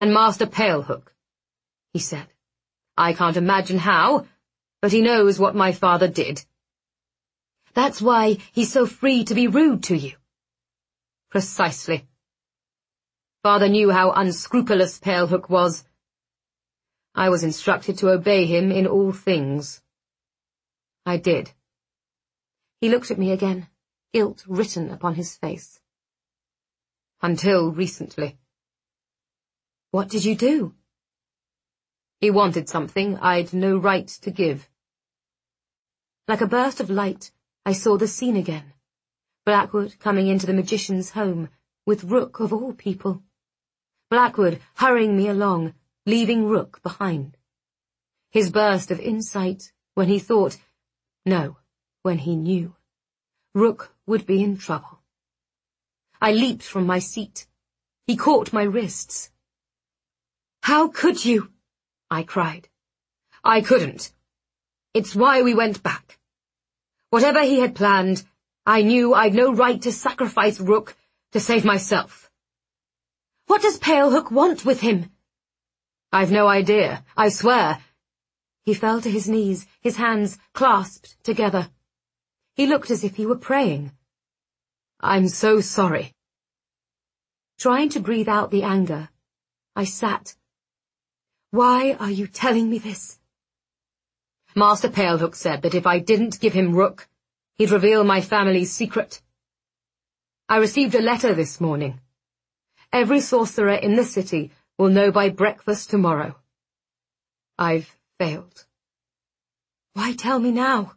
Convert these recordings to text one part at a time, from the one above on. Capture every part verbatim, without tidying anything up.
And Master Palehook, he said. I can't imagine how, but he knows what my father did. That's why he's so free to be rude to you. Precisely. Father knew how unscrupulous Palehook was. I was instructed to obey him in all things. I did. He looked at me again, guilt written upon his face. Until recently. What did you do? He wanted something I'd no right to give. Like a burst of light, I saw the scene again. Blackwood coming into the magician's home, with Rook of all people. Blackwood hurrying me along, leaving Rook behind. His burst of insight when he thought, no, when he knew, Rook would be in trouble. I leaped from my seat. He caught my wrists. How could you? I cried. I couldn't. It's why we went back. Whatever he had planned, I knew I'd no right to sacrifice Rook to save myself. What does Palehook want with him? I've no idea, I swear. He fell to his knees, his hands clasped together. He looked as if he were praying. I'm so sorry. Trying to breathe out the anger, I sat. Why are you telling me this? Master Palehook said that if I didn't give him Rook, he'd reveal my family's secret. I received a letter this morning. Every sorcerer in the city will know by breakfast tomorrow. I've failed. Why tell me now?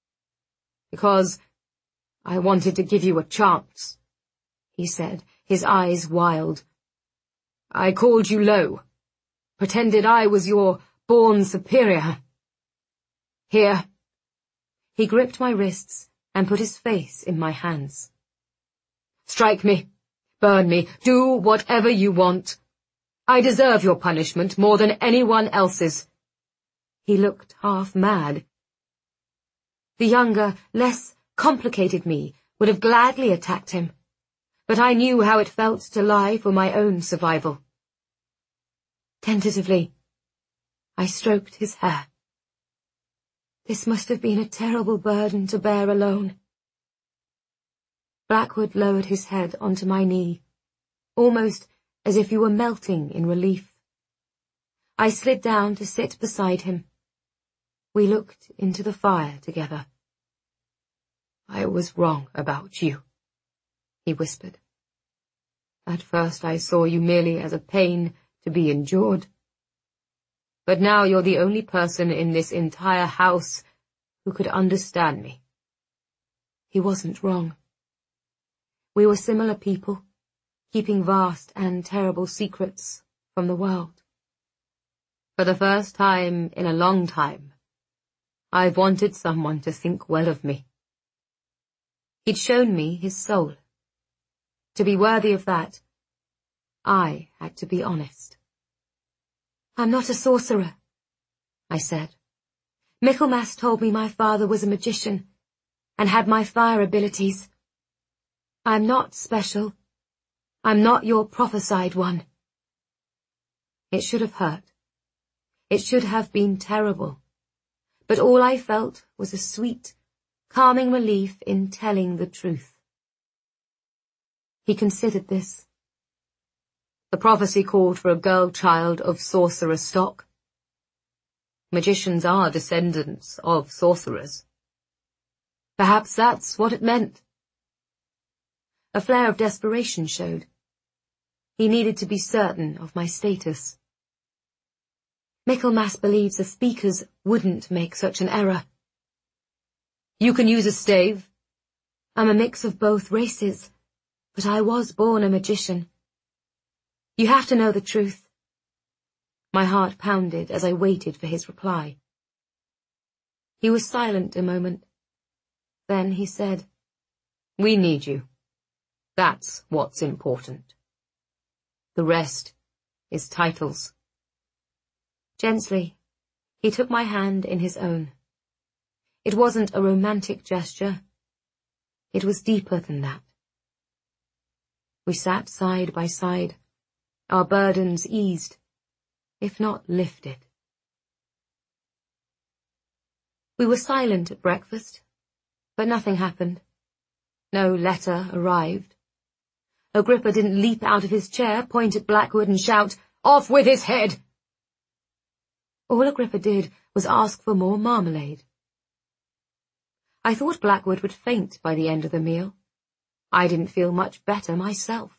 Because I wanted to give you a chance, he said, his eyes wild. I called you low, pretended I was your born superior. Here. He gripped my wrists and put his face in my hands. Strike me, burn me, do whatever you want. I deserve your punishment more than anyone else's. He looked half mad. The younger, less complicated me would have gladly attacked him, but I knew how it felt to lie for my own survival. Tentatively, I stroked his hair. This must have been a terrible burden to bear alone. Blackwood lowered his head onto my knee, almost as if he were melting in relief. I slid down to sit beside him. We looked into the fire together. I was wrong about you, he whispered. At first I saw you merely as a pain to be endured. But now you're the only person in this entire house who could understand me. He wasn't wrong. We were similar people, keeping vast and terrible secrets from the world. For the first time in a long time, I've wanted someone to think well of me. He'd shown me his soul. To be worthy of that, I had to be honest. I'm not a sorcerer, I said. Michaelmas told me my father was a magician and had my fire abilities. I'm not special. I'm not your prophesied one. It should have hurt. It should have been terrible. But all I felt was a sweet, calming relief in telling the truth. He considered this. The prophecy called for a girl-child of sorcerer stock. Magicians are descendants of sorcerers. Perhaps that's what it meant. A flare of desperation showed. He needed to be certain of my status. Michaelmas believes the speakers wouldn't make such an error. You can use a stave. I'm a mix of both races, but I was born a magician. You have to know the truth. My heart pounded as I waited for his reply. He was silent a moment. Then he said, We need you. That's what's important. The rest is titles. Gently, he took my hand in his own. It wasn't a romantic gesture. It was deeper than that. We sat side by side, our burdens eased, if not lifted. We were silent at breakfast, but nothing happened. No letter arrived. Agrippa didn't leap out of his chair, point at Blackwood and shout, "Off with his head!" All Agrippa did was ask for more marmalade. I thought Blackwood would faint by the end of the meal. I didn't feel much better myself.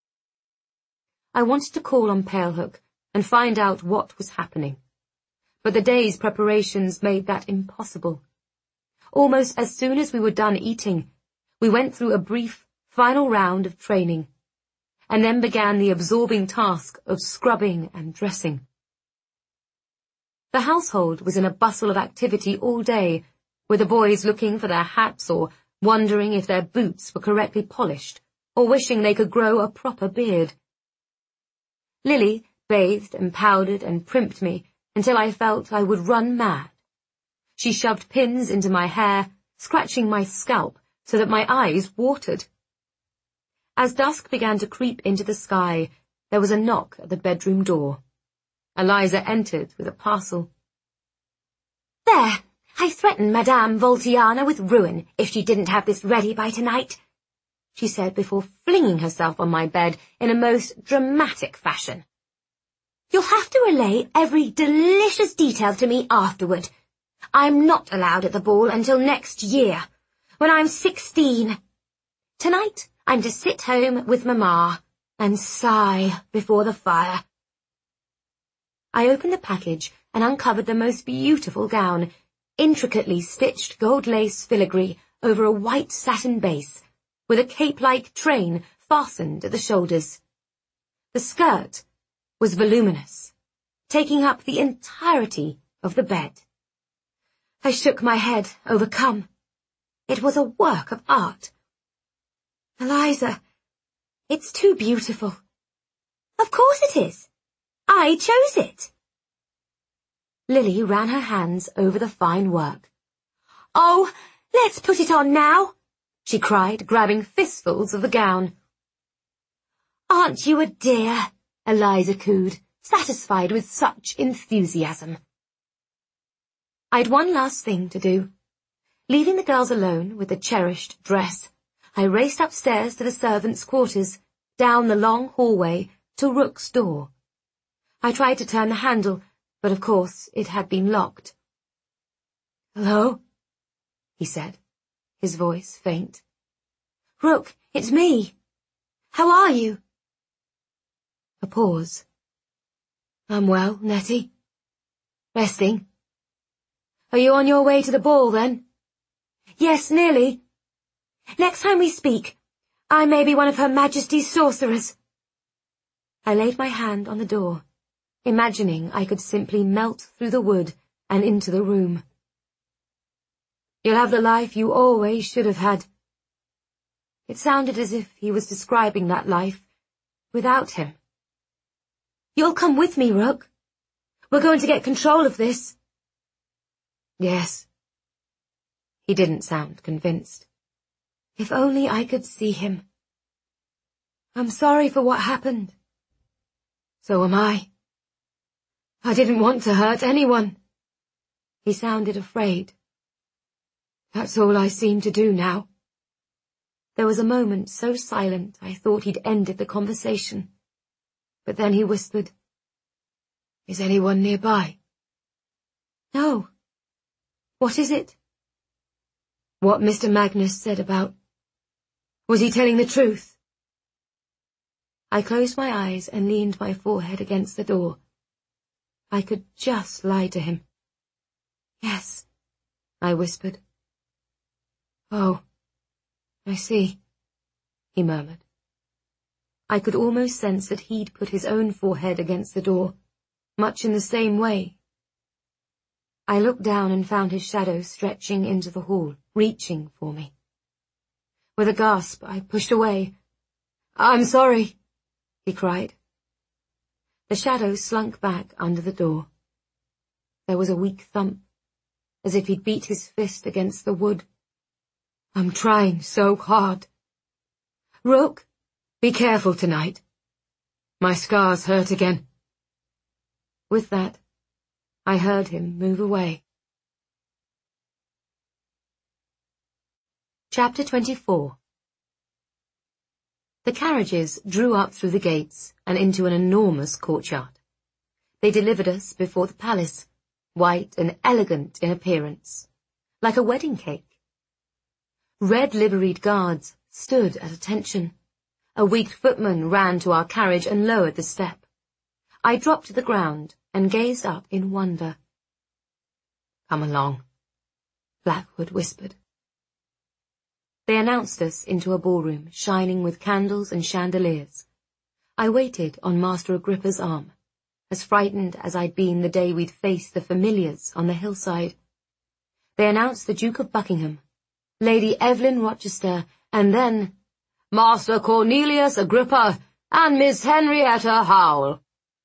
I wanted to call on Palehook and find out what was happening, but the day's preparations made that impossible. Almost as soon as we were done eating, we went through a brief, final round of training, and then began the absorbing task of scrubbing and dressing. The household was in a bustle of activity all day, with the boys looking for their hats or wondering if their boots were correctly polished, or wishing they could grow a proper beard. Lily bathed and powdered and primped me until I felt I would run mad. She shoved pins into my hair, scratching my scalp so that my eyes watered. As dusk began to creep into the sky, there was a knock at the bedroom door. Eliza entered with a parcel. "There, I threatened Madame Voltiana with ruin if she didn't have this ready by tonight," she said before flinging herself on my bed in a most dramatic fashion. "You'll have to relay every delicious detail to me afterward. I'm not allowed at the ball until next year, when I'm sixteen. Tonight, I'm to sit home with Mamma and sigh before the fire." I opened the package and uncovered the most beautiful gown, intricately stitched gold lace filigree over a white satin base, with a cape-like train fastened at the shoulders. The skirt was voluminous, taking up the entirety of the bed. I shook my head, overcome. It was a work of art. "Eliza, it's too beautiful." "Of course it is. I chose it." Lily ran her hands over the fine work. "Oh, let's put it on now," she cried, grabbing fistfuls of the gown. "Aren't you a dear?" Eliza cooed, satisfied with such enthusiasm. I'd one last thing to do. Leaving the girls alone with the cherished dress, I raced upstairs to the servants' quarters, down the long hallway to Rook's door. I tried to turn the handle, but of course it had been locked. "Hello?" he said, his voice faint. "Rook, it's me. How are you?" A pause. "I'm well, Nettie. Resting. Are you on your way to the ball, then?" "Yes, nearly. Next time we speak, I may be one of Her Majesty's sorcerers." I laid my hand on the door, imagining I could simply melt through the wood and into the room. "You'll have the life you always should have had." It sounded as if he was describing that life without him. "You'll come with me, Rook. We're going to get control of this." "Yes." He didn't sound convinced. If only I could see him. "I'm sorry for what happened." "So am I. I didn't want to hurt anyone." He sounded afraid. "That's all I seem to do now." There was a moment so silent I thought he'd ended the conversation. But then he whispered, "Is anyone nearby?" "No. What is it?" "What Mister Magnus said about... Was he telling the truth?" I closed my eyes and leaned my forehead against the door. I could just lie to him. "Yes," I whispered. "Oh, I see," he murmured. I could almost sense that he'd put his own forehead against the door, much in the same way. I looked down and found his shadow stretching into the hall, reaching for me. With a gasp, I pushed away. "I'm sorry," he cried. The shadow slunk back under the door. There was a weak thump, as if he'd beat his fist against the wood. "I'm trying so hard. Rook, be careful tonight." My scars hurt again. With that, I heard him move away. Chapter twenty-four. The carriages drew up through the gates and into an enormous courtyard. They delivered us before the palace, white and elegant in appearance, like a wedding cake. Red-liveried guards stood at attention. A weak footman ran to our carriage and lowered the step. I dropped to the ground and gazed up in wonder. "Come along," Blackwood whispered. They announced us into a ballroom shining with candles and chandeliers. I waited on Master Agrippa's arm, as frightened as I'd been the day we'd faced the familiars on the hillside. They announced the Duke of Buckingham, Lady Evelyn Rochester, and then Master Cornelius Agrippa and Miss Henrietta Howell.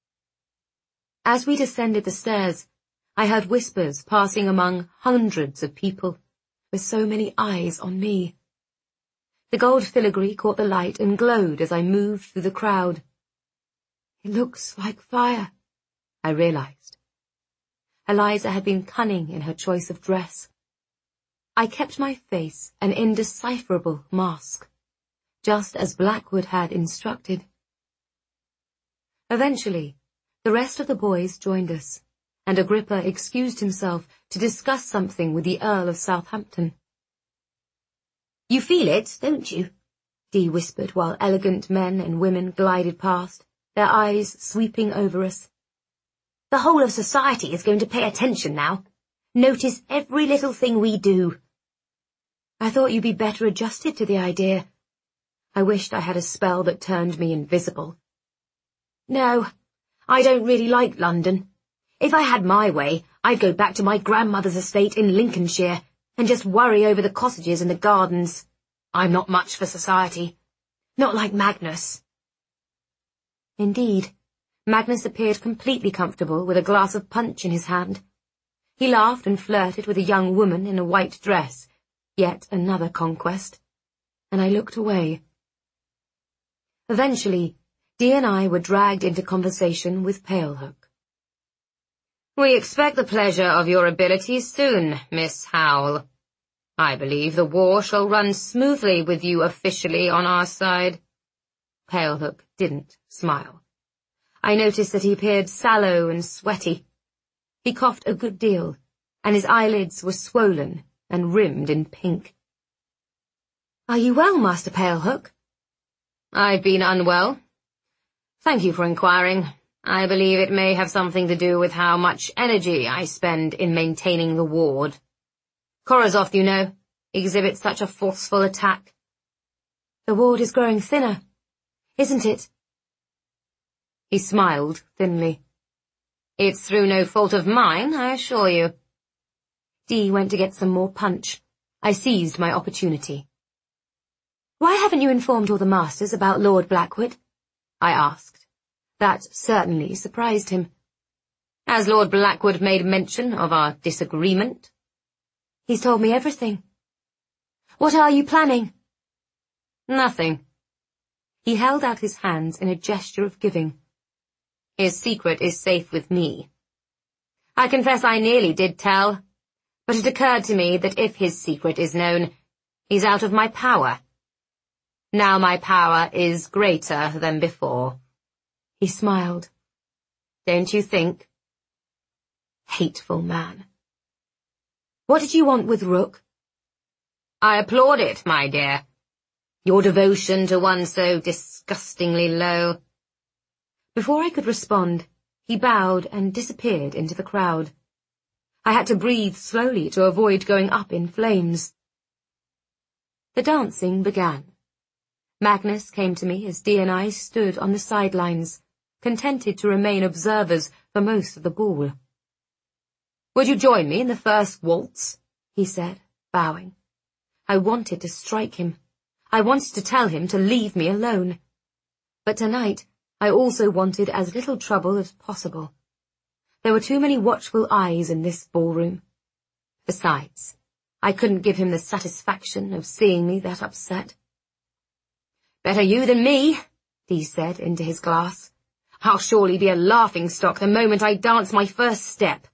As we descended the stairs, I heard whispers passing among hundreds of people, with so many eyes on me. The gold filigree caught the light and glowed as I moved through the crowd. It looks like fire, I realized. Eliza had been cunning in her choice of dress. I kept my face an indecipherable mask, just as Blackwood had instructed. Eventually, the rest of the boys joined us, and Agrippa excused himself to discuss something with the Earl of Southampton. "You feel it, don't you?" Dee whispered while elegant men and women glided past, their eyes sweeping over us. "The whole of society is going to pay attention now. Notice every little thing we do." I thought you'd be better adjusted to the idea. I wished I had a spell that turned me invisible. "No, I don't really like London. If I had my way, I'd go back to my grandmother's estate in Lincolnshire and just worry over the cottages and the gardens. I'm not much for society. Not like Magnus." Indeed, Magnus appeared completely comfortable with a glass of punch in his hand. He laughed and flirted with a young woman in a white dress, yet another conquest, and I looked away. Eventually, Dee and I were dragged into conversation with Palehook. "We expect the pleasure of your abilities soon, Miss Howell. I believe the war shall run smoothly with you officially on our side." Palehook didn't smile. I noticed that he appeared sallow and sweaty. He coughed a good deal, and his eyelids were swollen and rimmed in pink. "Are you well, Master Palehook?" "I've been unwell. Thank you for inquiring. I believe it may have something to do with how much energy I spend in maintaining the ward. Korozoth, you know, exhibits such a forceful attack." "The ward is growing thinner, isn't it?" He smiled thinly. "It's through no fault of mine, I assure you." Dee went to get some more punch. I seized my opportunity. "Why haven't you informed all the masters about Lord Blackwood?" I asked. That certainly surprised him. "Has Lord Blackwood made mention of our disagreement?" "He's told me everything." "What are you planning?" "Nothing." He held out his hands in a gesture of giving. "His secret is safe with me. I confess I nearly did tell, but it occurred to me that if his secret is known, he's out of my power. Now my power is greater than before." He smiled. "Don't you think?" Hateful man. "What did you want with Rook?" "I applaud it, my dear. Your devotion to one so disgustingly low." Before I could respond, he bowed and disappeared into the crowd. I had to breathe slowly to avoid going up in flames. The dancing began. Magnus came to me as Dee and I stood on the sidelines, contented to remain observers for most of the ball. "Would you join me in the first waltz?" he said, bowing. I wanted to strike him. I wanted to tell him to leave me alone. But tonight, I also wanted as little trouble as possible. There were too many watchful eyes in this ballroom. Besides, I couldn't give him the satisfaction of seeing me that upset. "Better you than me," Dee said into his glass, I'll surely be a laughingstock the moment I dance my first step.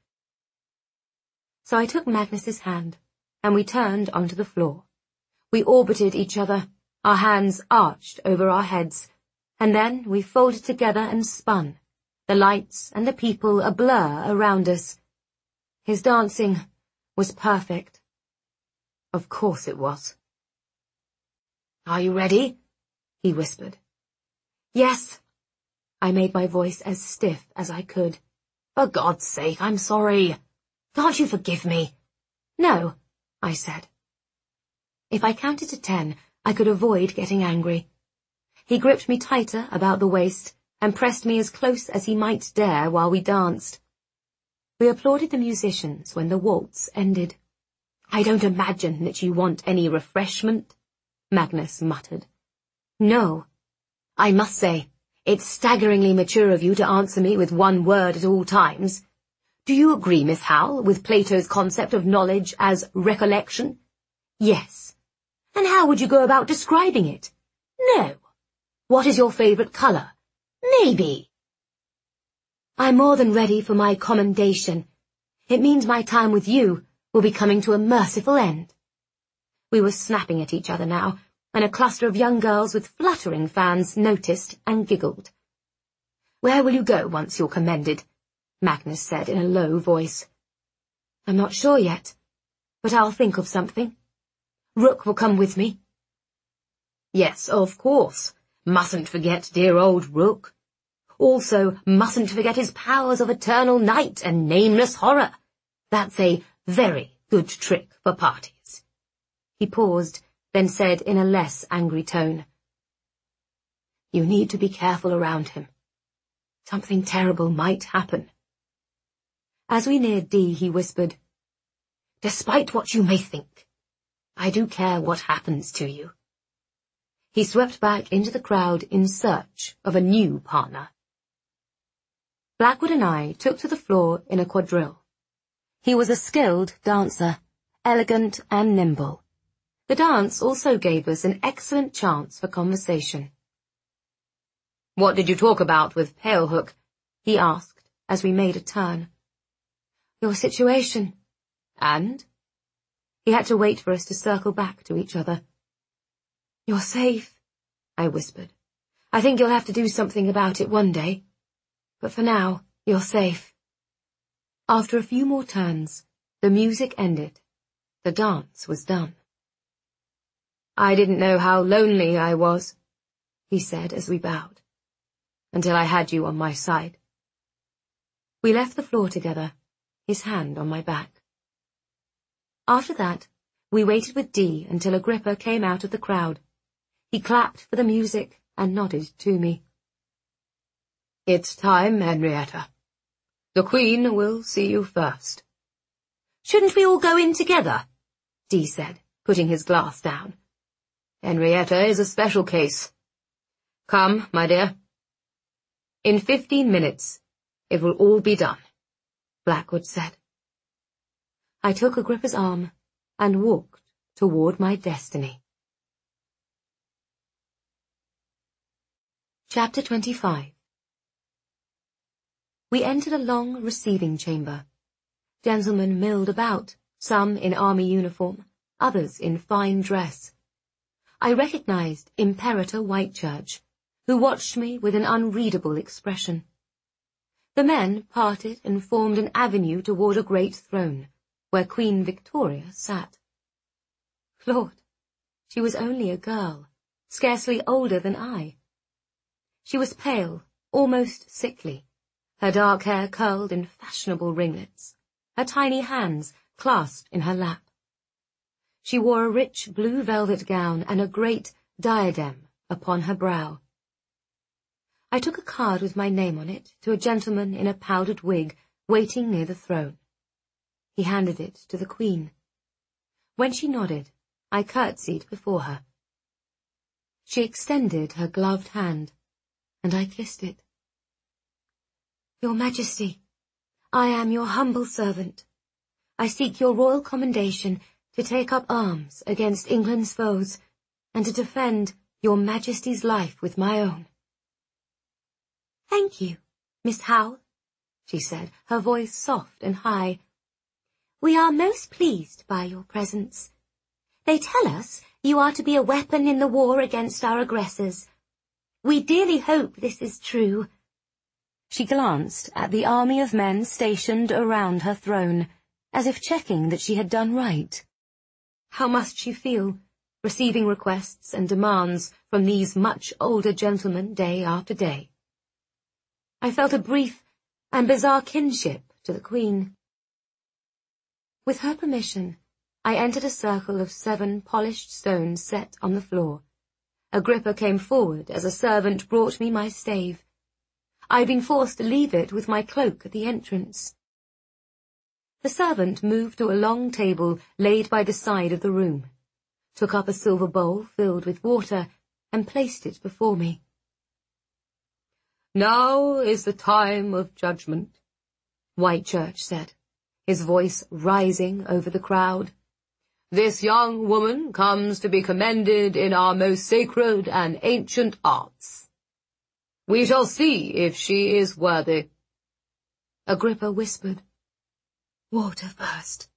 So I took Magnus's hand, and we turned onto the floor. We orbited each other, our hands arched over our heads, and then we folded together and spun, the lights and the people a blur around us. His dancing was perfect. Of course it was. "Are you ready?" he whispered. "Yes." I made my voice as stiff as I could. "For God's sake, I'm sorry. Can't you forgive me?" "No," I said. If I counted to ten, I could avoid getting angry. He gripped me tighter about the waist and pressed me as close as he might dare while we danced. We applauded the musicians when the waltz ended. "I don't imagine that you want any refreshment," Magnus muttered. "No. I must say, it's staggeringly mature of you to answer me with one word at all times. Do you agree, Miss Howell, with Plato's concept of knowledge as recollection?" "Yes." "And how would you go about describing it?" "No." "What is your favourite colour?" "Maybe." "I'm more than ready for my commendation. It means my time with you will be coming to a merciful end." We were snapping at each other now, and a cluster of young girls with fluttering fans noticed and giggled. "Where will you go once you're commended?" Magnus said in a low voice. "I'm not sure yet, but I'll think of something. Rook will come with me." "Yes, of course. Mustn't forget dear old Rook. Also, mustn't forget his powers of eternal night and nameless horror. That's a very good trick for parties." He paused, then said in a less angry tone, "You need to be careful around him. Something terrible might happen." As we neared Dee, he whispered, "Despite what you may think, I do care what happens to you." He swept back into the crowd in search of a new partner. Blackwood and I took to the floor in a quadrille. He was a skilled dancer, elegant and nimble. The dance also gave us an excellent chance for conversation. "What did you talk about with Palehook?" he asked as we made a turn. "Your situation." "And?" He had to wait for us to circle back to each other. "You're safe," I whispered. "I think you'll have to do something about it one day. But for now, you're safe." After a few more turns, the music ended. The dance was done. "I didn't know how lonely I was," he said as we bowed, "until I had you on my side." We left the floor together, his hand on my back. After that, we waited with Dee until Agrippa came out of the crowd. He clapped for the music and nodded to me. "It's time, Henrietta. The Queen will see you first." "Shouldn't we all go in together?" Dee said, putting his glass down. "Henrietta is a special case. Come, my dear." "In fifteen minutes, it will all be done," Blackwood said. I took Agrippa's arm and walked toward my destiny. Chapter twenty-five. We entered a long receiving chamber. Gentlemen milled about, some in army uniform, others in fine dress. I recognized Imperator Whitechurch, who watched me with an unreadable expression. The men parted and formed an avenue toward a great throne, where Queen Victoria sat. Lord, she was only a girl, scarcely older than I. She was pale, almost sickly, her dark hair curled in fashionable ringlets, her tiny hands clasped in her lap. She wore a rich blue velvet gown and a great diadem upon her brow. I took a card with my name on it to a gentleman in a powdered wig waiting near the throne. He handed it to the Queen. When she nodded, I curtsied before her. She extended her gloved hand, and I kissed it. "Your Majesty, I am your humble servant. I seek your royal commendation to take up arms against England's foes, and to defend your Majesty's life with my own." "Thank you, Miss Howe," she said, her voice soft and high. "We are most pleased by your presence. They tell us you are to be a weapon in the war against our aggressors. We dearly hope this is true." She glanced at the army of men stationed around her throne, as if checking that she had done right. How must she feel, receiving requests and demands from these much older gentlemen day after day? I felt a brief and bizarre kinship to the Queen. With her permission, I entered a circle of seven polished stones set on the floor. Agrippa came forward as a servant brought me my stave. I had been forced to leave it with my cloak at the entrance. The servant moved to a long table laid by the side of the room, took up a silver bowl filled with water, and placed it before me. "Now is the time of judgment," Whitechurch said, his voice rising over the crowd. "This young woman comes to be commended in our most sacred and ancient arts. We shall see if she is worthy." Agrippa whispered, "Water first."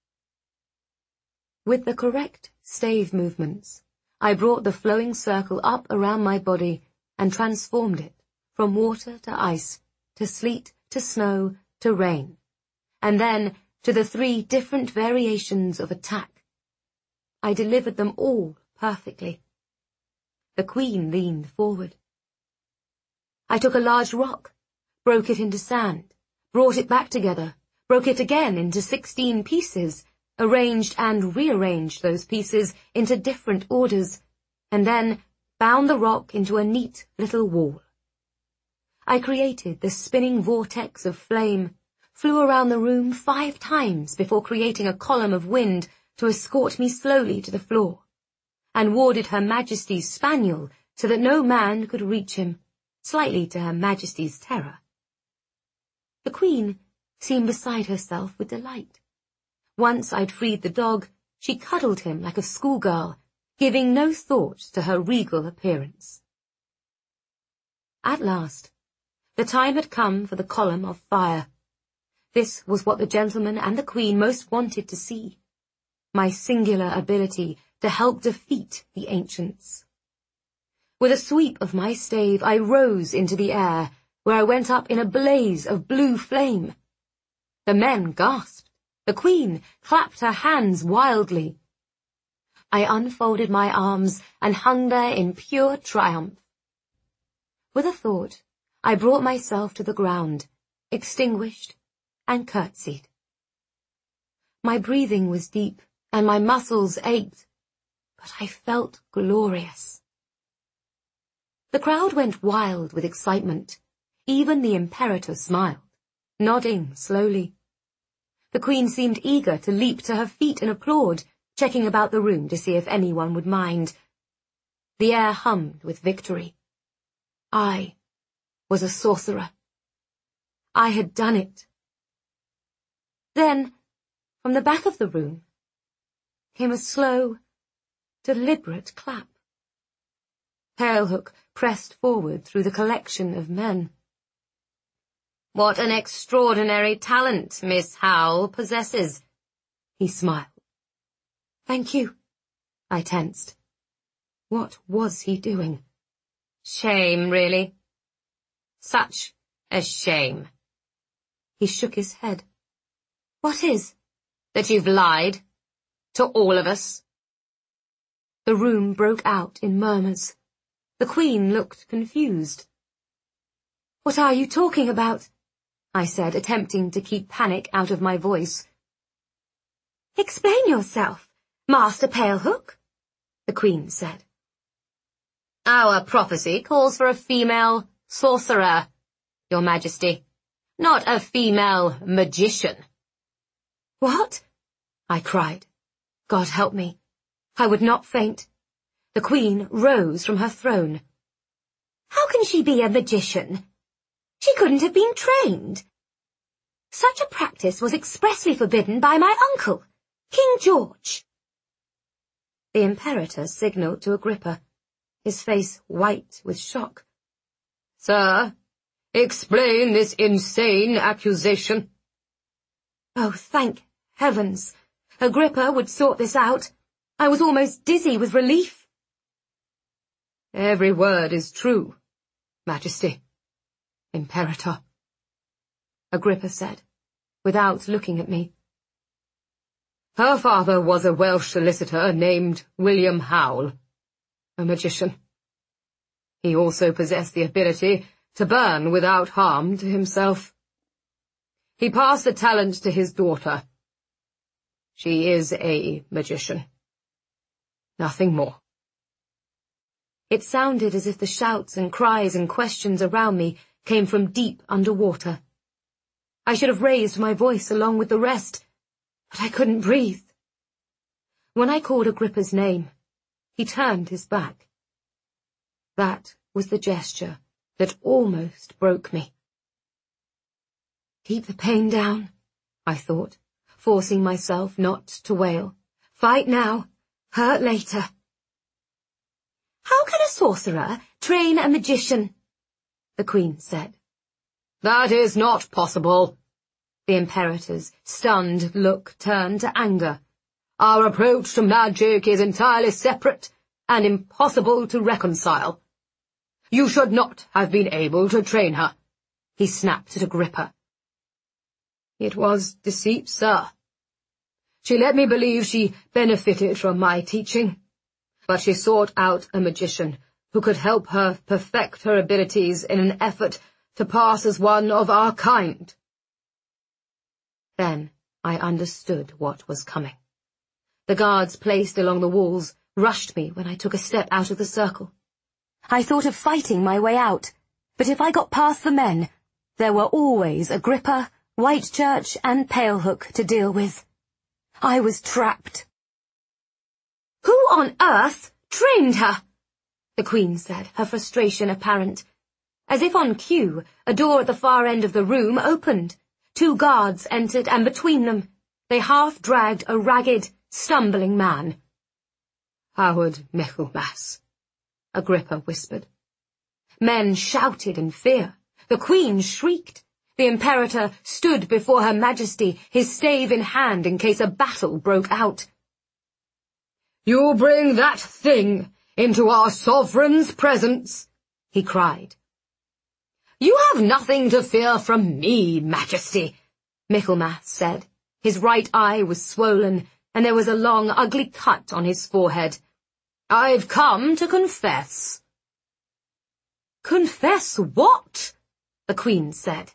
With the correct stave movements, I brought the flowing circle up around my body and transformed it from water to ice, to sleet, to snow, to rain, and then to the three different variations of attack. I delivered them all perfectly. The Queen leaned forward. I took a large rock, broke it into sand, brought it back together, broke it again into sixteen pieces, arranged and rearranged those pieces into different orders, and then bound the rock into a neat little wall. I created the spinning vortex of flame, flew around the room five times before creating a column of wind to escort me slowly to the floor, and warded Her Majesty's spaniel so that no man could reach him, slightly to Her Majesty's terror. The Queen seemed beside herself with delight. Once I'd freed the dog, she cuddled him like a schoolgirl, giving no thought to her regal appearance. At last, the time had come for the column of fire. This was what the gentleman and the Queen most wanted to see, my singular ability to help defeat the ancients. With a sweep of my stave, I rose into the air, where I went up in a blaze of blue flame. The men gasped. The Queen clapped her hands wildly. I unfolded my arms and hung there in pure triumph. With a thought, I brought myself to the ground, extinguished, and curtsied. My breathing was deep, and my muscles ached, but I felt glorious. The crowd went wild with excitement. Even the Imperator smiled, nodding slowly. The Queen seemed eager to leap to her feet and applaud, checking about the room to see if anyone would mind. The air hummed with victory. I was a sorcerer. I had done it. Then, from the back of the room, came a slow, deliberate clap. Palehook pressed forward through the collection of men. "What an extraordinary talent Miss Howe possesses," he smiled. "Thank you," I tensed. What was he doing? Shame, really. Such a shame. He shook his head. "What is?" "That you've lied. To all of us." The room broke out in murmurs. The Queen looked confused. "What are you talking about?" I said, attempting to keep panic out of my voice. "Explain yourself, Master Palehook," the Queen said. "Our prophecy calls for a female sorcerer, Your Majesty, not a female magician." "What?" I cried. God help me. I would not faint. The Queen rose from her throne. "How can she be a magician? She couldn't have been trained. Such a practice was expressly forbidden by my uncle, King George." The Imperator signalled to Agrippa, his face white with shock. "Sir, Explain this insane accusation." "Oh, thank heavens! Agrippa would sort this out. I was almost dizzy with relief." "Every word is true, Majesty, Imperator," Agrippa said, without looking at me. "Her father was a Welsh solicitor named William Howell, a magician. He also possessed the ability to burn without harm to himself. He passed the talent to his daughter. She is a magician. Nothing more." It sounded as if the shouts and cries and questions around me came from deep underwater. I should have raised my voice along with the rest, but I couldn't breathe. When I called Agrippa's name, he turned his back. That was the gesture that almost broke me. Keep the pain down, I thought, forcing myself not to wail. Fight now, hurt later. "How can a sorcerer train a magician?" the Queen said. "That is not possible." The Imperator's stunned look turned to anger. "Our approach to magic is entirely separate and impossible to reconcile. You should not have been able to train her," he snapped at Agrippa. "It was deceit, sir. She let me believe she benefited from my teaching, but she sought out a magician who could help her perfect her abilities in an effort to pass as one of our kind." Then I understood what was coming. The guards placed along the walls rushed me when I took a step out of the circle. I thought of fighting my way out, but if I got past the men, there were always Agrippa, Whitechurch, and Palehook to deal with. I was trapped. "Who on earth trained her?" the Queen said, her frustration apparent. As if on cue, a door at the far end of the room opened. Two guards entered, and between them, they half-dragged a ragged, stumbling man. "Howard Michaelmas," Agrippa whispered. Men shouted in fear. The Queen shrieked. The Imperator stood before Her Majesty, his stave in hand in case a battle broke out. "You bring that thing into our sovereign's presence," he cried. "You have nothing to fear from me, Majesty," Michaelmas said. His right eye was swollen, and there was a long, ugly cut on his forehead. "I've come to confess." "Confess what?" the Queen said.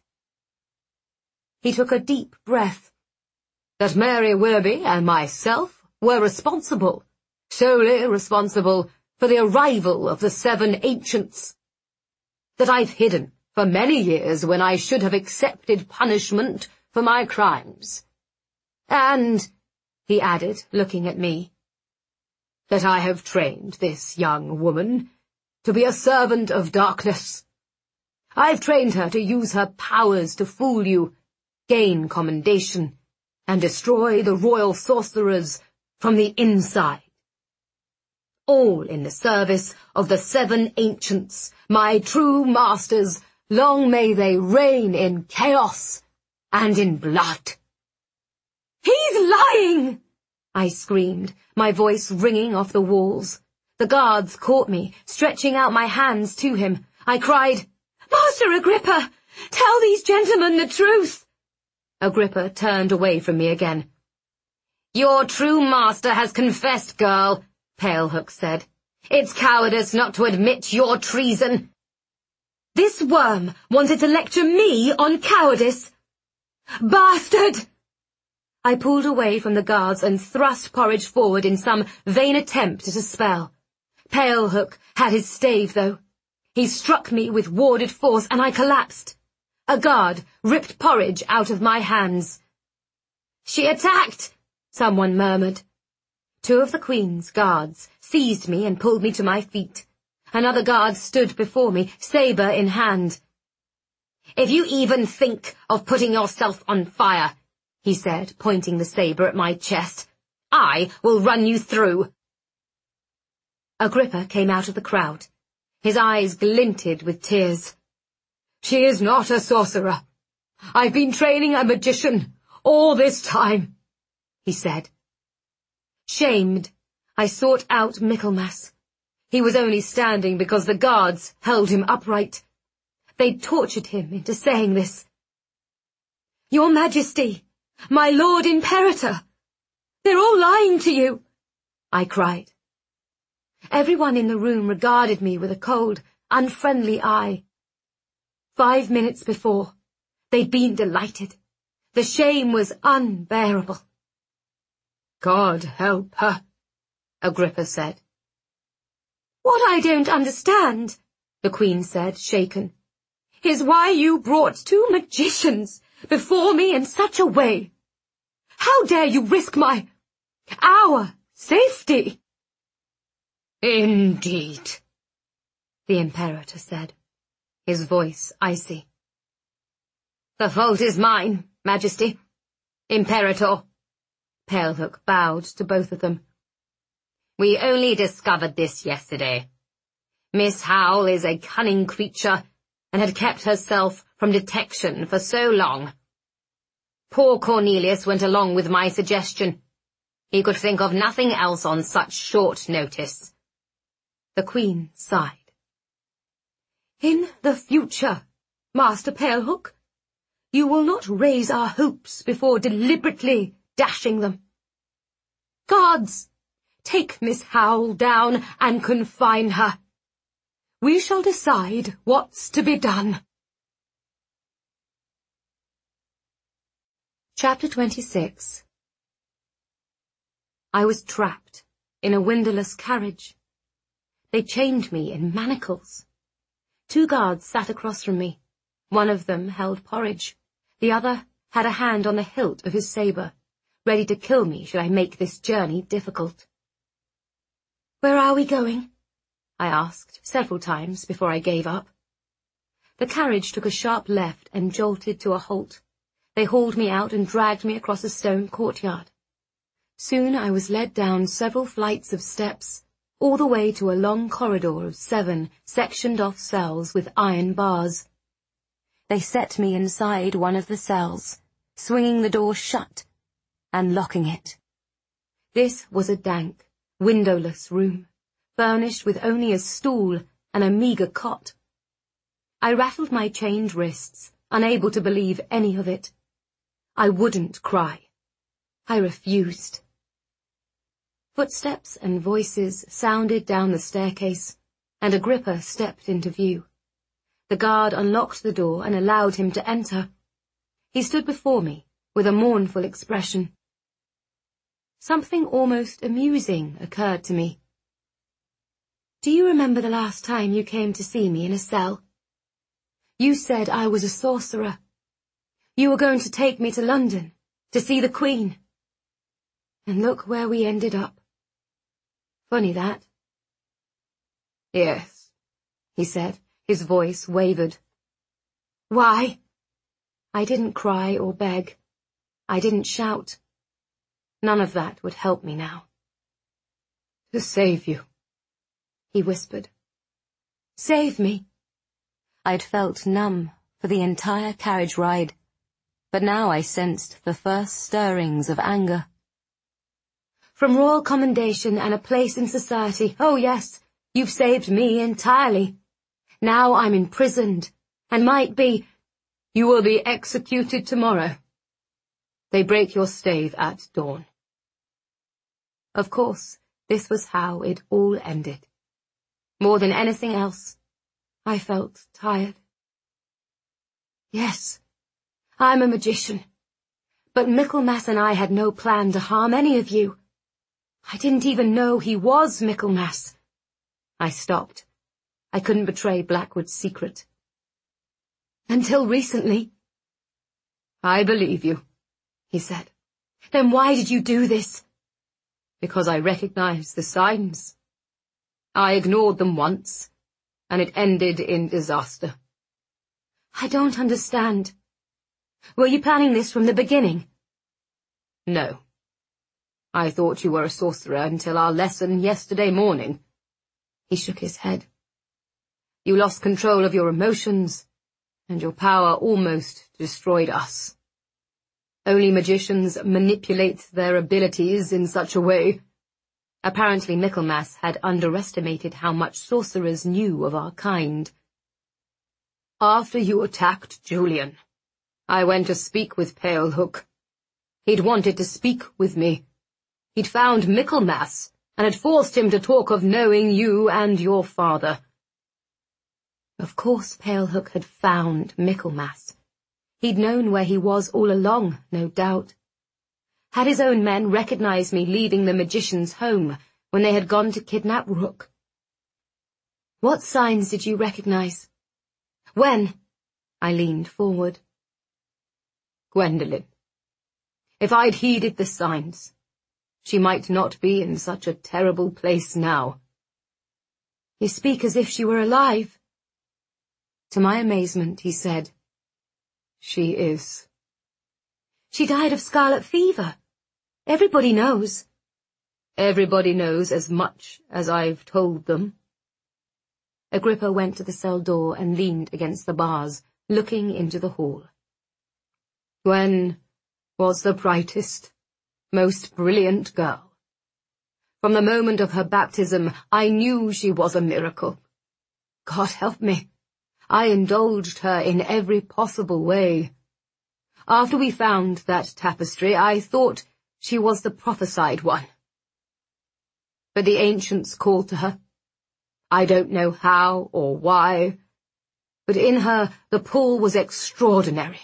He took a deep breath. "That Mary Willoughby and myself were responsible, solely responsible, for the arrival of the Seven Ancients. That I've hidden for many years when I should have accepted punishment for my crimes. And," he added, looking at me, "that I have trained this young woman to be a servant of darkness. I've trained her to use her powers to fool you, gain commendation, and destroy the royal sorcerers from the inside. All in the service of the Seven Ancients, my true masters. Long may they reign in chaos and in blood." "He's lying!" I screamed, my voice ringing off the walls. The guards caught me, stretching out my hands to him. I cried, "Master Agrippa, tell these gentlemen the truth." Agrippa turned away from me again. "Your true master has confessed, girl," Palehook said. "It's cowardice not to admit your treason." This worm wanted to lecture me on cowardice. "Bastard!" I pulled away from the guards and thrust Porridge forward in some vain attempt at a spell. Palehook had his stave, though. He struck me with warded force, and I collapsed. A guard ripped Porridge out of my hands. "She attacked!" someone murmured. Two of the Queen's guards seized me and pulled me to my feet. Another guard stood before me, sabre in hand. "If you even think of putting yourself on fire," he said, pointing the sabre at my chest, "I will run you through." Agrippa came out of the crowd. His eyes glinted with tears. She is not a sorcerer. I've been training a magician all this time, he said. Shamed, I sought out Michaelmas. He was only standing because the guards held him upright. They'd tortured him into saying this. Your Majesty, my Lord Imperator, they're all lying to you, I cried. Everyone in the room regarded me with a cold, unfriendly eye. Five minutes before, they'd been delighted. The shame was unbearable. God help her, Agrippa said. What I don't understand, the Queen said, shaken, is why you brought two magicians before me in such a way. How dare you risk my, our safety? Indeed, the Imperator said, his voice icy. The fault is mine, Majesty. Imperator. Palehook bowed to both of them. We only discovered this yesterday. Miss Howell is a cunning creature and had kept herself from detection for so long. Poor Cornelius went along with my suggestion. He could think of nothing else on such short notice. The Queen sighed. In the future, Master Palehook, you will not raise our hopes before deliberately dashing them. Guards, take Miss Howell down and confine her. We shall decide what's to be done. Chapter twenty-six. I was trapped in a windowless carriage. They chained me in manacles. Two guards sat across from me. One of them held porridge. The other had a hand on the hilt of his sabre, ready to kill me should I make this journey difficult. Where are we going? I asked several times before I gave up. The carriage took a sharp left and jolted to a halt. They hauled me out and dragged me across a stone courtyard. Soon I was led down several flights of steps, all the way to a long corridor of seven sectioned-off cells with iron bars. They set me inside one of the cells, swinging the door shut and locking it. This was a dank, windowless room, furnished with only a stool and a meagre cot. I rattled my chained wrists, unable to believe any of it. I wouldn't cry. I refused. Footsteps and voices sounded down the staircase, and Agrippa stepped into view. The guard unlocked the door and allowed him to enter. He stood before me with a mournful expression. Something almost amusing occurred to me. Do you remember the last time you came to see me in a cell? You said I was a sorcerer. You were going to take me to London, to see the Queen. And look where we ended up. Funny that. Yes, he said. His voice wavered. Why? I didn't cry or beg. I didn't shout. None of that would help me now. To save you, he whispered. Save me? I'd felt numb for the entire carriage ride, but now I sensed the first stirrings of anger. From royal commendation and a place in society, oh yes, you've saved me entirely. Now I'm imprisoned, and might be— You will be executed tomorrow. They break your stave at dawn. Of course, this was how it all ended. More than anything else, I felt tired. Yes, I'm a magician, but Michaelmas and I had no plan to harm any of you. I didn't even know he was Michaelmas. I stopped. I couldn't betray Blackwood's secret. Until recently. I believe you, he said. Then why did you do this? Because I recognized the signs. I ignored them once, and it ended in disaster. I don't understand. Were you planning this from the beginning? No. I thought you were a sorcerer until our lesson yesterday morning. He shook his head. You lost control of your emotions, and your power almost destroyed us. Only magicians manipulate their abilities in such a way. Apparently Michaelmas had underestimated how much sorcerers knew of our kind. After you attacked Julian, I went to speak with Palehook. He'd wanted to speak with me. He'd found Michaelmas, and had forced him to talk of knowing you and your father. Of course Palehook had found Michaelmas. He'd known where he was all along, no doubt. Had his own men recognized me leaving the magician's home when they had gone to kidnap Rook? What signs did you recognize? When? I leaned forward. Gwendolen. If I'd heeded the signs, she might not be in such a terrible place now. You speak as if she were alive. To my amazement, he said, She is. She died of scarlet fever. Everybody knows. Everybody knows as much as I've told them. Agrippa went to the cell door and leaned against the bars, looking into the hall. Gwen was the brightest, most brilliant girl. From the moment of her baptism, I knew she was a miracle. God help me. I indulged her in every possible way. After we found that tapestry, I thought she was the prophesied one. But the ancients called to her. I don't know how or why, but in her the pull was extraordinary.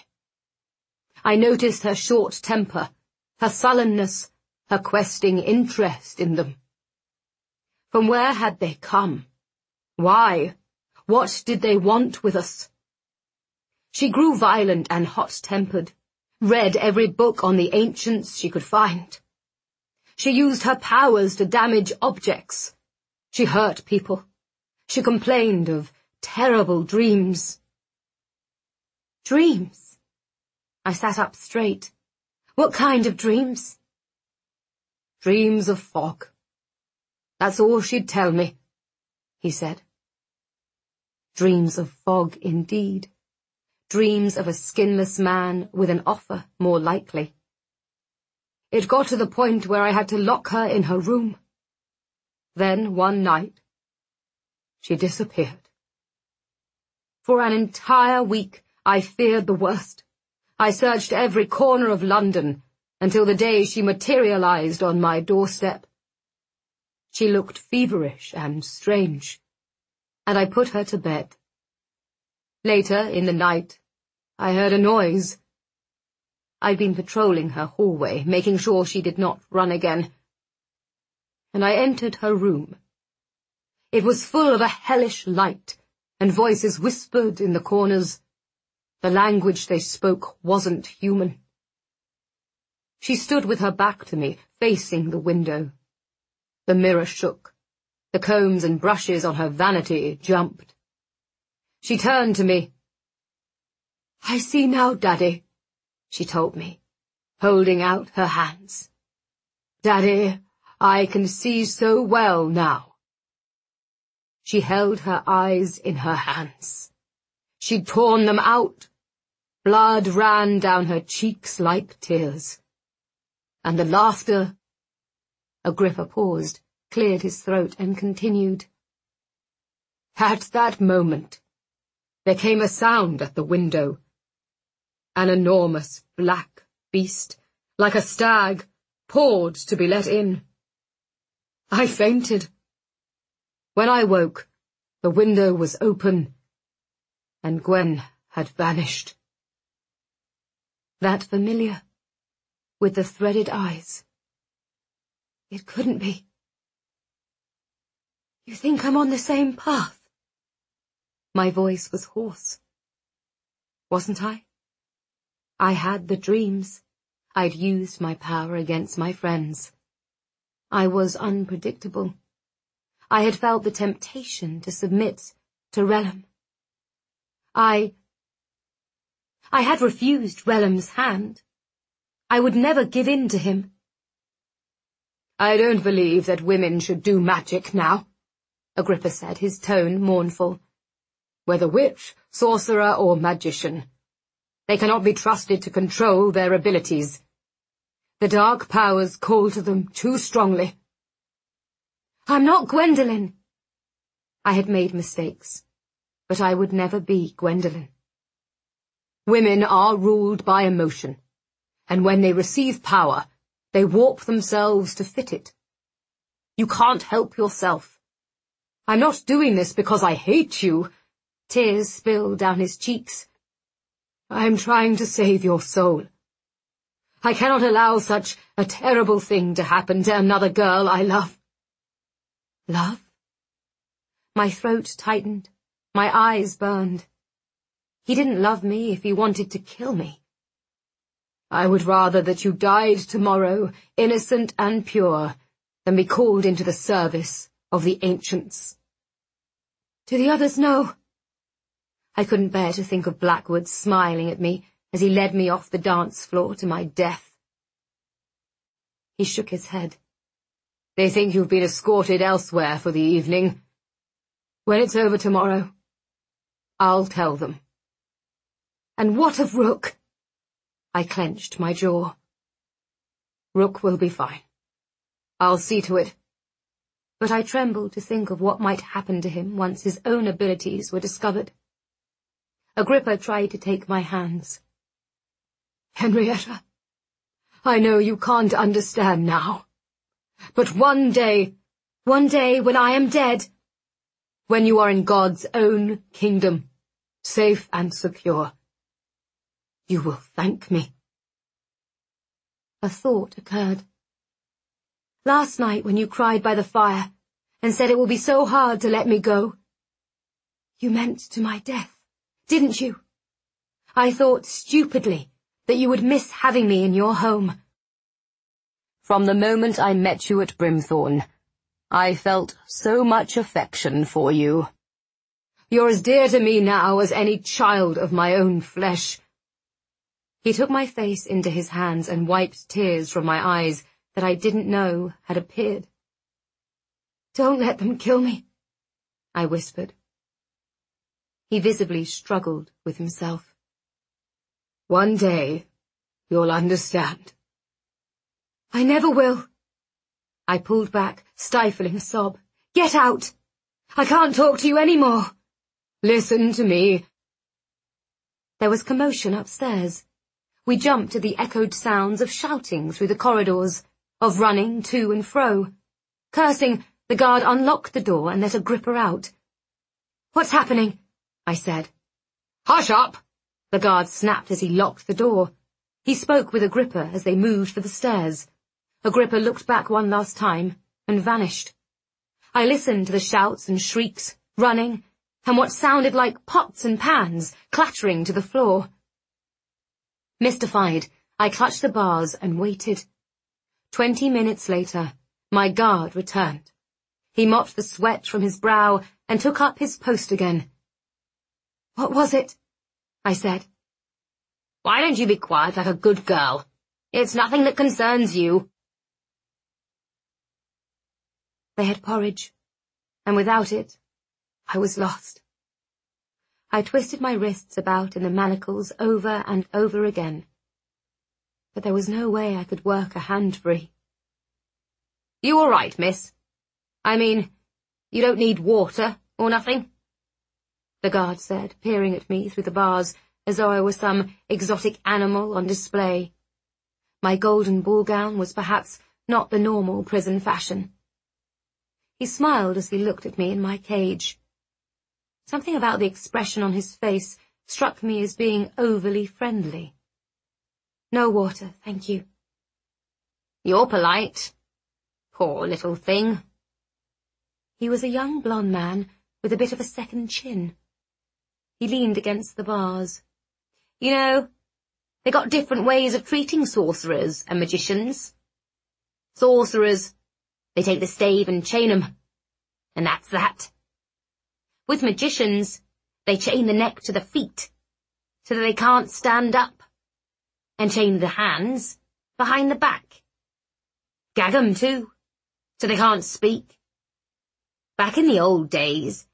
I noticed her short temper, her sullenness, her questing interest in them. From where had they come? Why? What did they want with us? She grew violent and hot-tempered, read every book on the ancients she could find. She used her powers to damage objects. She hurt people. She complained of terrible dreams. Dreams? I sat up straight. What kind of dreams? Dreams of fog. That's all she'd tell me, he said. Dreams of fog, indeed. Dreams of a skinless man with an offer, more likely. It got to the point where I had to lock her in her room. Then, one night, she disappeared. For an entire week, I feared the worst. I searched every corner of London until the day she materialized on my doorstep. She looked feverish and strange, and I put her to bed. Later, in the night, I heard a noise. I'd been patrolling her hallway, making sure she did not run again, and I entered her room. It was full of a hellish light, and voices whispered in the corners. The language they spoke wasn't human. She stood with her back to me, facing the window. The mirror shook. The combs and brushes on her vanity jumped. She turned to me. I see now, Daddy, she told me, holding out her hands. Daddy, I can see so well now. She held her eyes in her hands. She'd torn them out. Blood ran down her cheeks like tears. And the laughter... Agrippa paused, cleared his throat, and continued. At that moment, there came a sound at the window. An enormous black beast, like a stag, poured to be let in. I fainted. When I woke, the window was open, and Gwen had vanished. That familiar, with the threaded eyes. It couldn't be. You think I'm on the same path? My voice was hoarse. Wasn't I? I had the dreams. I'd used my power against my friends. I was unpredictable. I had felt the temptation to submit to Relem. I... I had refused Relem's hand. I would never give in to him. I don't believe that women should do magic now, Agrippa said, his tone mournful. whether witch, sorcerer, or magician. They cannot be trusted to control their abilities. The dark powers call to them too strongly. I'm not Gwendolen. I had made mistakes, but I would never be Gwendolen. Women are ruled by emotion, and when they receive power, they warp themselves to fit it. You can't help yourself. I'm not doing this because I hate you. Tears spilled down his cheeks. I'm trying to save your soul. I cannot allow such a terrible thing to happen to another girl I love. Love? My throat tightened. My eyes burned. He didn't love me if he wanted to kill me. I would rather that you died tomorrow, innocent and pure, than be called into the service of the ancients. Do the others know? I couldn't bear to think of Blackwood smiling at me as he led me off the dance floor to my death. He shook his head. They think you've been escorted elsewhere for the evening. When it's over tomorrow, I'll tell them. And what of Rook? I clenched my jaw. Rook will be fine. I'll see to it. But I trembled to think of what might happen to him once his own abilities were discovered. Agrippa tried to take my hands. Henrietta, I know you can't understand now. But one day, one day when I am dead, when you are in God's own kingdom, safe and secure, you will thank me. A thought occurred. Last night when you cried by the fire and said it will be so hard to let me go, you meant to my death, didn't you? I thought stupidly that you would miss having me in your home. From the moment I met you at Brimthorn, I felt so much affection for you. You're as dear to me now as any child of my own flesh. He took my face into his hands and wiped tears from my eyes that I didn't know had appeared. Don't let them kill me, I whispered. He visibly struggled with himself. One day, you'll understand. I never will. I pulled back, stifling a sob. Get out! I can't talk to you any more. Listen to me. There was commotion upstairs. We jumped to the echoed sounds of shouting through the corridors, of running to and fro. Cursing, the guard unlocked the door and let Agrippa out. What's happening? I said. Hush up! The guard snapped as he locked the door. He spoke with Agrippa as they moved for the stairs. Agrippa looked back one last time and vanished. I listened to the shouts and shrieks, running, and what sounded like pots and pans clattering to the floor. Mystified, I clutched the bars and waited. Twenty minutes later, my guard returned. He mopped the sweat from his brow and took up his post again. What was it? I said. Why don't you be quiet like a good girl? It's nothing that concerns you. They had porridge, and without it, I was lost. I twisted my wrists about in the manacles over and over again, but there was no way I could work a hand free. You all right, miss? I mean, you don't need water or nothing? The guard said, peering at me through the bars as though I were some exotic animal on display. My golden ball gown was perhaps not the normal prison fashion. He smiled as he looked at me in my cage. Something about the expression on his face struck me as being overly friendly. No water, thank you. You're polite. Poor little thing. He was a young blonde man with a bit of a second chin. He leaned against the bars. You know, they got different ways of treating sorcerers and magicians. Sorcerers, they take the stave and chain 'em, and that's that. With magicians, they chain the neck to the feet, so that they can't stand up, and chain the hands behind the back. Gag 'em, too, so they can't speak. Back in the old days,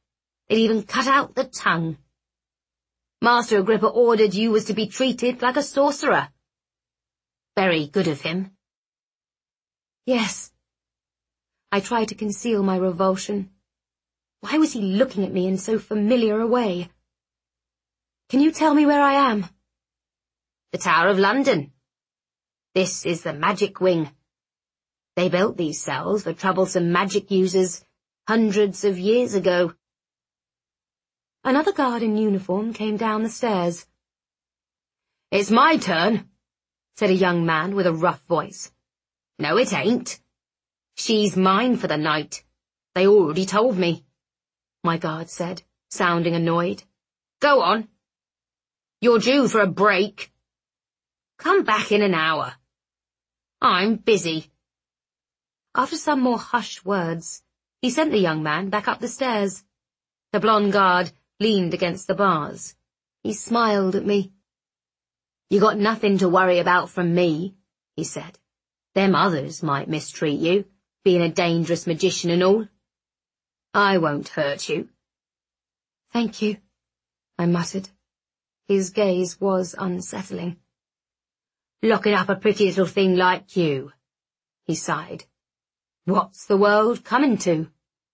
It even cut out the tongue. Master Agrippa ordered you was to be treated like a sorcerer. Very good of him. Yes. I tried to conceal my revulsion. Why was he looking at me in so familiar a way? Can you tell me where I am? The Tower of London. This is the magic wing. They built these cells for troublesome magic users hundreds of years ago. Another guard in uniform came down the stairs. It's my turn, said a young man with a rough voice. No, it ain't. She's mine for the night. They already told me, my guard said, sounding annoyed. Go on. You're due for a break. Come back in an hour. I'm busy. After some more hushed words, he sent the young man back up the stairs. The blonde guard leaned against the bars. He smiled at me. You got nothing to worry about from me, he said. Them others might mistreat you, being a dangerous magician and all. I won't hurt you. Thank you, I muttered. His gaze was unsettling. Locking up a pretty little thing like you, he sighed. What's the world coming to?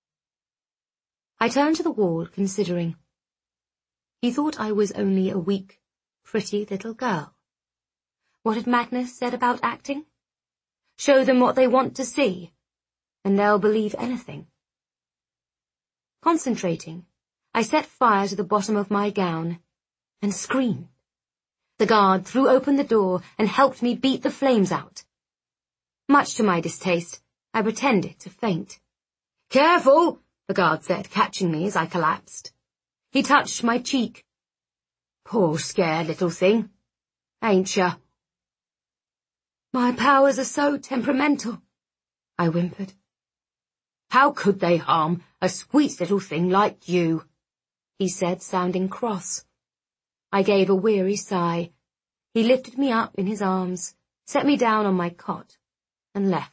I turned to the wall, considering. He thought I was only a weak, pretty little girl. What had Magnus said about acting? Show them what they want to see, and they'll believe anything. Concentrating, I set fire to the bottom of my gown and screamed. The guard threw open the door and helped me beat the flames out. Much to my distaste, I pretended to faint. Careful, the guard said, catching me as I collapsed. He touched my cheek. Poor scared little thing, ain't ya? My powers are so temperamental, I whimpered. How could they harm a sweet little thing like you? He said, sounding cross. I gave a weary sigh. He lifted me up in his arms, set me down on my cot, and left.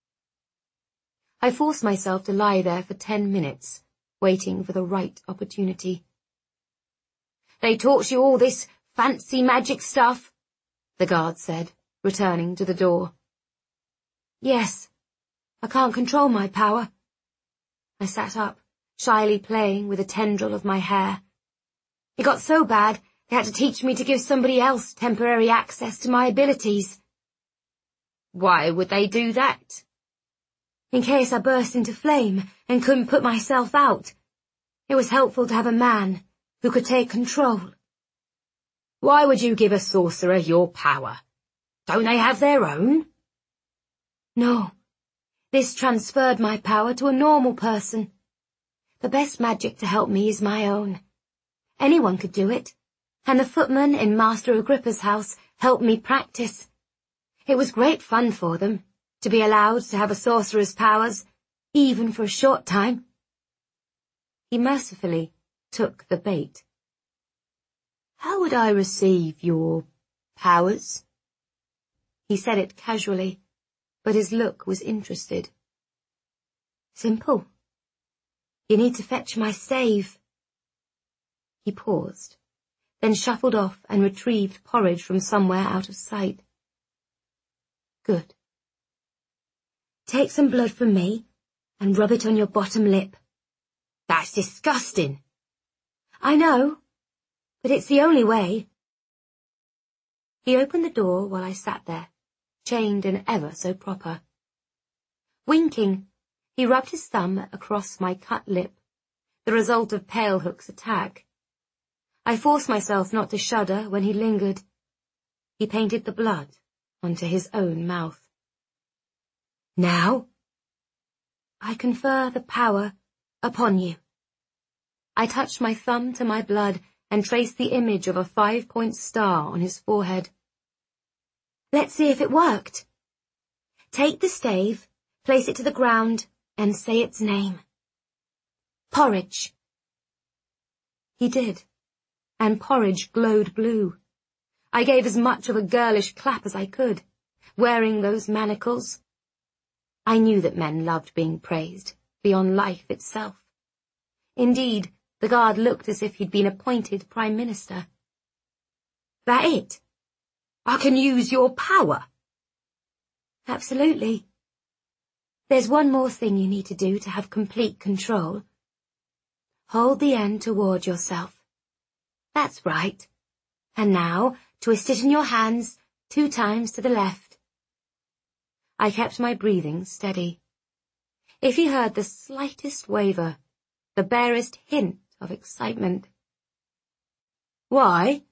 I forced myself to lie there for ten minutes, waiting for the right opportunity. They taught you all this fancy magic stuff, the guard said, returning to the door. Yes, I can't control my power. I sat up, shyly playing with a tendril of my hair. It got so bad they had to teach me to give somebody else temporary access to my abilities. Why would they do that? In case I burst into flame and couldn't put myself out. It was helpful to have a man who could take control. Why would you give a sorcerer your power? Don't they have their own? No. This transferred my power to a normal person. The best magic to help me is my own. Anyone could do it, and the footman in Master Agrippa's house helped me practice. It was great fun for them, to be allowed to have a sorcerer's powers, even for a short time. He mercifully took the bait. How would I receive your powers? He said it casually, but his look was interested. Simple. You need to fetch my stave. He paused, then shuffled off and retrieved porridge from somewhere out of sight. Good. Take some blood from me and rub it on your bottom lip. That's disgusting. I know, but it's the only way. He opened the door while I sat there, chained and ever so proper. Winking, he rubbed his thumb across my cut lip, the result of Palehook's attack. I forced myself not to shudder when he lingered. He painted the blood onto his own mouth. Now? I confer the power upon you. I touched my thumb to my blood and traced the image of a five-point star on his forehead. Let's see if it worked. Take the stave, place it to the ground, and say its name. Porridge. He did, and porridge glowed blue. I gave as much of a girlish clap as I could, wearing those manacles. I knew that men loved being praised, beyond life itself. Indeed, The guard looked as if he'd been appointed Prime Minister. That it? I can use your power? Absolutely. There's one more thing you need to do to have complete control. Hold the end toward yourself. That's right. And now, twist it in your hands two times to the left. I kept my breathing steady. If he heard the slightest waver, the barest hint of excitement. Why?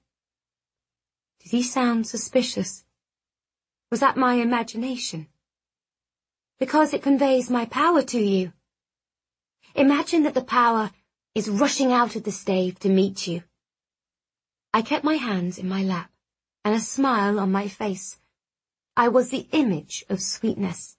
Did he sound suspicious? Was that my imagination? Because it conveys my power to you. Imagine that the power is rushing out of the stave to meet you. I kept my hands in my lap, and a smile on my face. I was the image of sweetness.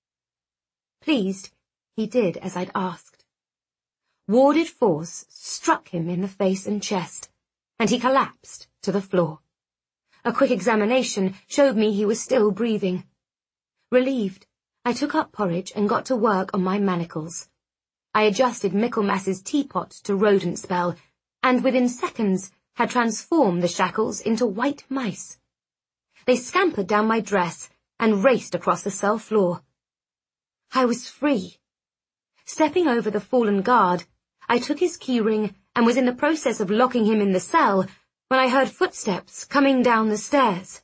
Pleased, he did as I'd asked. Warded force struck him in the face and chest, and he collapsed to the floor. A quick examination showed me he was still breathing. Relieved, I took up porridge and got to work on my manacles. I adjusted Michaelmas's teapot to rodent spell, and within seconds had transformed the shackles into white mice. They scampered down my dress and raced across the cell floor. I was free. Stepping over the fallen guard, I took his keyring and was in the process of locking him in the cell when I heard footsteps coming down the stairs.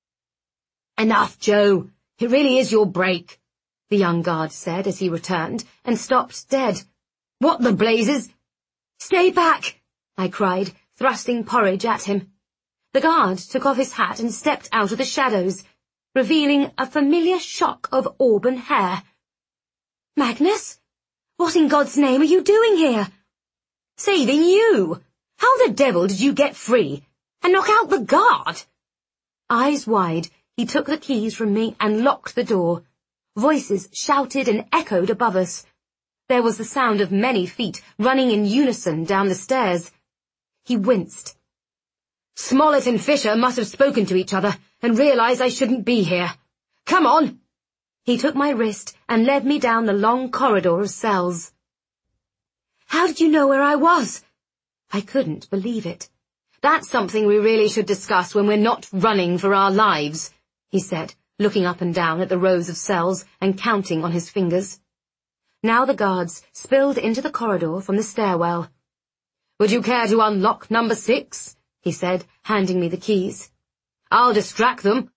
Enough, Joe. It really is your break, the young guard said as he returned and stopped dead. What the blazes? Stay back, I cried, thrusting porridge at him. The guard took off his hat and stepped out of the shadows, revealing a familiar shock of auburn hair. Magnus? What in God's name are you doing here? Saving you. How the devil did you get free and knock out the guard? Eyes wide, he took the keys from me and locked the door. Voices shouted and echoed above us. There was the sound of many feet running in unison down the stairs. He winced. Smollett and Fisher must have spoken to each other and realized I shouldn't be here. Come on! He took my wrist and led me down the long corridor of cells. How did you know where I was? I couldn't believe it. That's something we really should discuss when we're not running for our lives, he said, looking up and down at the rows of cells and counting on his fingers. Now the guards spilled into the corridor from the stairwell. Would you care to unlock number six? He said, handing me the keys. I'll distract them.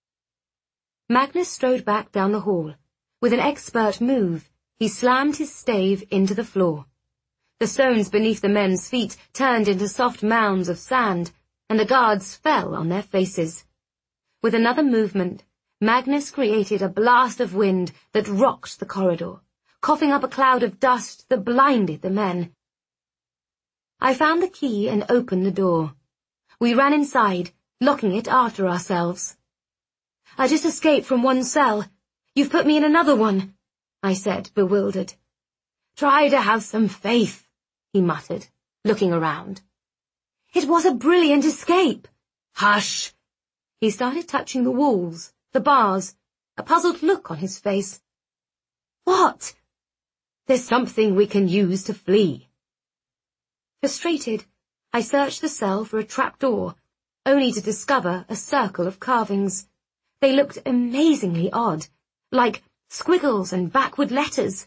Magnus strode back down the hall. With an expert move, he slammed his stave into the floor. The stones beneath the men's feet turned into soft mounds of sand, and the guards fell on their faces. With another movement, Magnus created a blast of wind that rocked the corridor, coughing up a cloud of dust that blinded the men. I found the key and opened the door. We ran inside, locking it after ourselves. I just escaped from one cell. You've put me in another one, I said, bewildered. Try to have some faith, he muttered, looking around. It was a brilliant escape. Hush! He started touching the walls, the bars, a puzzled look on his face. What? There's something we can use to flee. Frustrated, I searched the cell for a trapdoor, only to discover a circle of carvings. They looked amazingly odd, like squiggles and backward letters.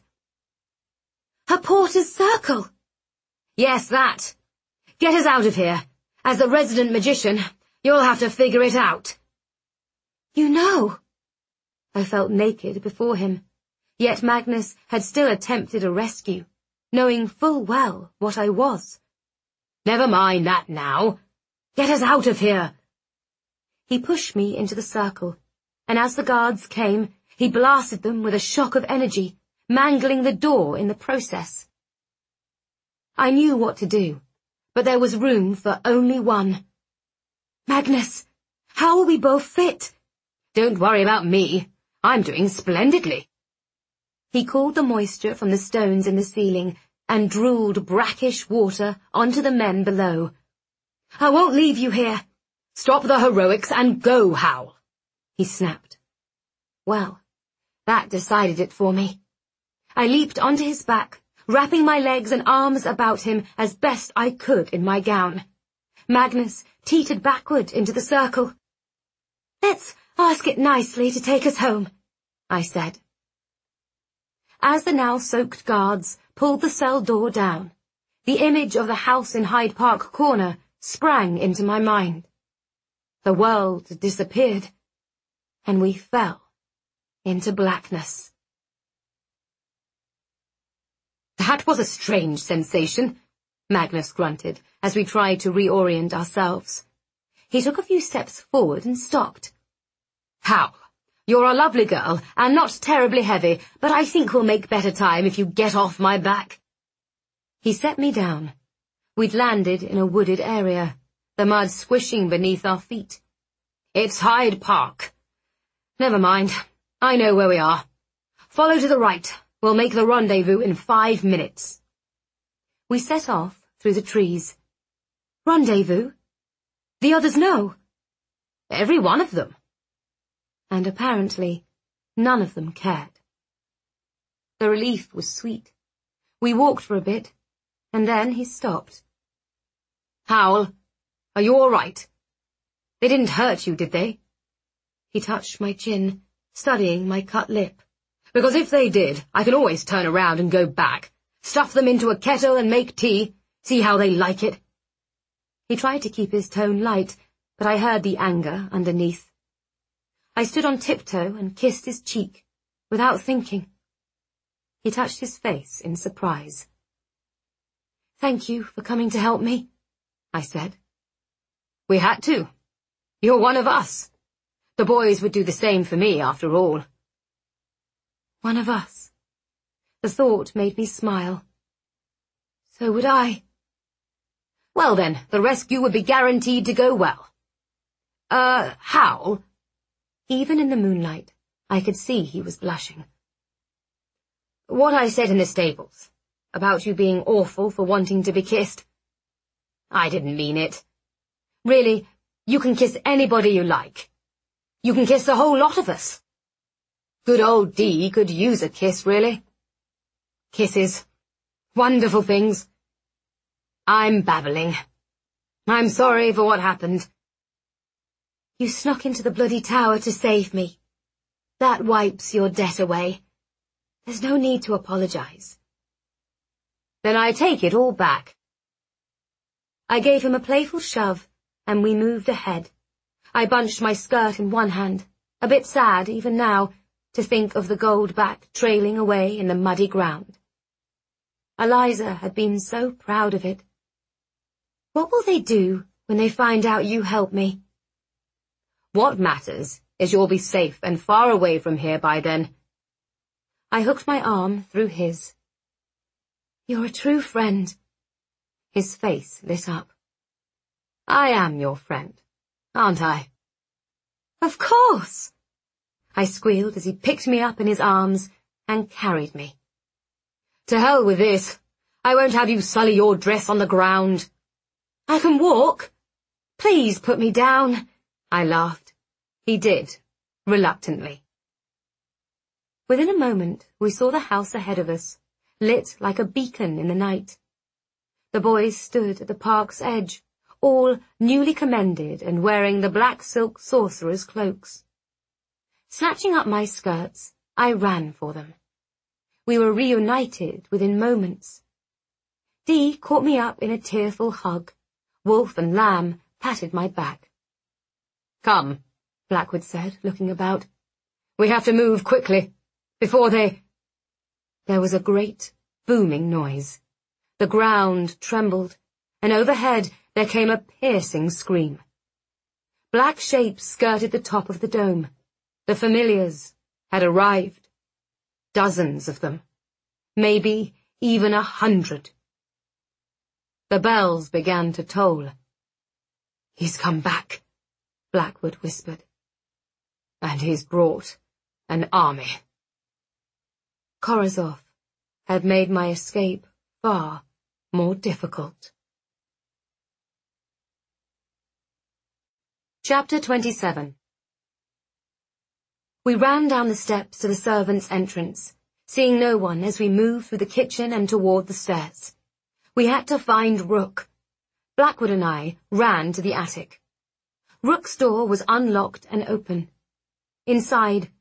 A porter's circle! Yes, that. Get us out of here. As the resident magician, you'll have to figure it out. You know. I felt naked before him, yet Magnus had still attempted a rescue, knowing full well what I was. Never mind that now. Get us out of here. He pushed me into the circle, and as the guards came, he blasted them with a shock of energy, mangling the door in the process. I knew what to do, but there was room for only one. Magnus, how will we both fit? Don't worry about me. I'm doing splendidly. He cooled the moisture from the stones in the ceiling and drooled brackish water onto the men below. I won't leave you here. Stop the heroics and go, Howl, he snapped. Well, that decided it for me. I leaped onto his back, wrapping my legs and arms about him as best I could in my gown. Magnus teetered backward into the circle. "Let's ask it nicely to take us home," I said. As the now-soaked guards pulled the cell door down, the image of the house in Hyde Park Corner sprang into my mind. The world disappeared, and we fell into blackness. "That was a strange sensation," Magnus grunted as we tried to reorient ourselves. He took a few steps forward and stopped. "How? You're a lovely girl, and not terribly heavy, but I think we'll make better time if you get off my back." He set me down. We'd landed in a wooded area, the mud swishing beneath our feet. "It's Hyde Park. Never mind. I know where we are. Follow to the right. We'll make the rendezvous in five minutes." We set off through the trees. "Rendezvous? The others know?" "Every one of them." And apparently, none of them cared. The relief was sweet. We walked for a bit, and then he stopped. "Howl, are you all right? They didn't hurt you, did they?" He touched my chin, studying my cut lip. "Because if they did, I can always turn around and go back, stuff them into a kettle and make tea, see how they like it." He tried to keep his tone light, but I heard the anger underneath. I stood on tiptoe and kissed his cheek, without thinking. He touched his face in surprise. "Thank you for coming to help me," I said. "We had to. You're one of us. The boys would do the same for me, after all." One of us. The thought made me smile. So would I. "Well then, the rescue would be guaranteed to go well. Uh, Howl?" Even in the moonlight, I could see he was blushing. "What I said in the stables, about you being awful for wanting to be kissed. I didn't mean it. Really, you can kiss anybody you like. You can kiss the whole lot of us. Good old Dee could use a kiss, really. Kisses. Wonderful things. I'm babbling. I'm sorry for what happened." "You snuck into the bloody tower to save me. That wipes your debt away. There's no need to apologize." "Then I take it all back." I gave him a playful shove, and we moved ahead. I bunched my skirt in one hand, a bit sad even now, to think of the gold back trailing away in the muddy ground. Eliza had been so proud of it. What will they do when they find out you helped me? "What matters is you'll be safe and far away from here by then." I hooked my arm through his. "You're a true friend." His face lit up. "I am your friend, aren't I?" "Of course!" I squealed as he picked me up in his arms and carried me. "To hell with this. I won't have you sully your dress on the ground." "I can walk. Please put me down," I laughed. He did, reluctantly. Within a moment, we saw the house ahead of us, lit like a beacon in the night. The boys stood at the park's edge, all newly commended and wearing the black silk sorcerer's cloaks. Snatching up my skirts, I ran for them. We were reunited within moments. Dee caught me up in a tearful hug. Wolf and Lamb patted my back. "Come," Blackwood said, looking about. "We have to move quickly, before they—" There was a great, booming noise. The ground trembled, and overhead there came a piercing scream. Black shapes skirted the top of the dome. The familiars had arrived. Dozens of them. Maybe even a hundred. The bells began to toll. "He's come back," Blackwood whispered. "And he's brought an army." Korazov had made my escape far more difficult. Chapter twenty-seven. We ran down the steps to the servants' entrance, seeing no one as we moved through the kitchen and toward the stairs. We had to find Rook. Blackwood and I ran to the attic. Rook's door was unlocked and open. Inside,